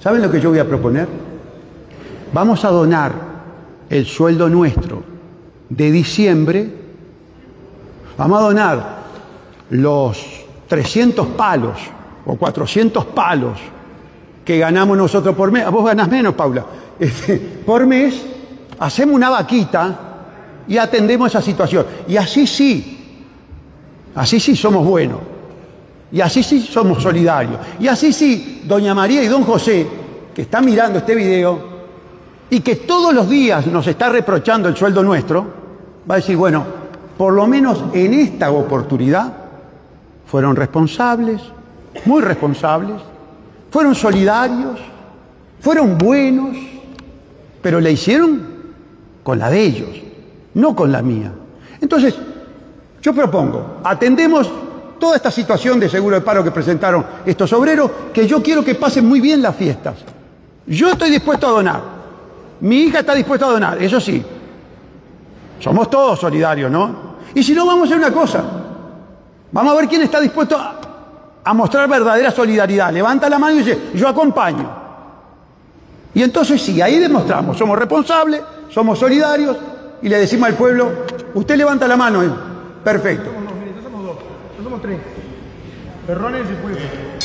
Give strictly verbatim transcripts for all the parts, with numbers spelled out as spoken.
¿Saben lo que yo voy a proponer? Vamos a donar el sueldo nuestro de diciembre, vamos a donar los trescientos palos o cuatrocientos palos que ganamos nosotros por mes. Vos ganás menos, Paula. Este, por mes, hacemos una vaquita y atendemos esa situación. Y así sí, así sí somos buenos. Y así sí somos solidarios. Y así sí, doña María y don José, que están mirando este video y que todos los días nos está reprochando el sueldo nuestro, va a decir, bueno, por lo menos en esta oportunidad fueron responsables, muy responsables, fueron solidarios, fueron buenos, pero la hicieron con la de ellos, no con la mía. Entonces, yo propongo, atendemos toda esta situación de seguro de paro que presentaron estos obreros, que yo quiero que pasen muy bien las fiestas. Yo estoy dispuesto a donar. Mi hija está dispuesta a donar, eso sí. Somos todos solidarios, ¿no? Y si no, vamos a hacer una cosa. Vamos a ver quién está dispuesto a, a mostrar verdadera solidaridad. Levanta la mano y dice, yo acompaño. Y entonces sí, ahí demostramos, somos responsables, somos solidarios, y le decimos al pueblo, usted levanta la mano. ¿eh? Perfecto. Somos tres. Perrones y pueblo.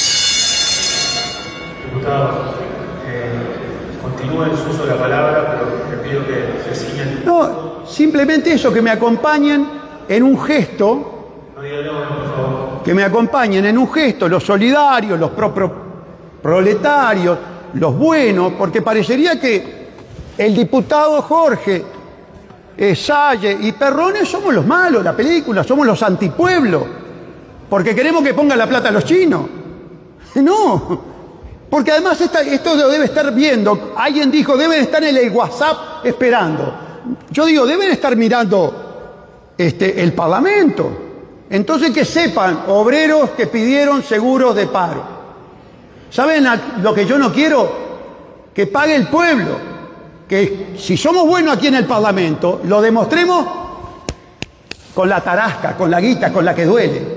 Diputado, eh, continúa el uso de la palabra, pero le pido que se ciñan. No, simplemente eso, que me acompañen en un gesto, No diga no, por favor. que me acompañen en un gesto, los solidarios, los pro, pro, proletarios, los buenos, porque parecería que el diputado Jorge, eh, Salle y Perrones somos los malos, la película, somos los antipueblos. Porque queremos que pongan la plata a los chinos. No, porque además esta, esto lo debe estar viendo. Alguien dijo, deben estar en el WhatsApp esperando. Yo digo, deben estar mirando este, el Parlamento. Entonces que sepan, obreros que pidieron seguros de paro. ¿Saben lo que yo no quiero? Que pague el pueblo. Que si somos buenos aquí en el Parlamento, lo demostremos con la tarasca, con la guita, con la que duele.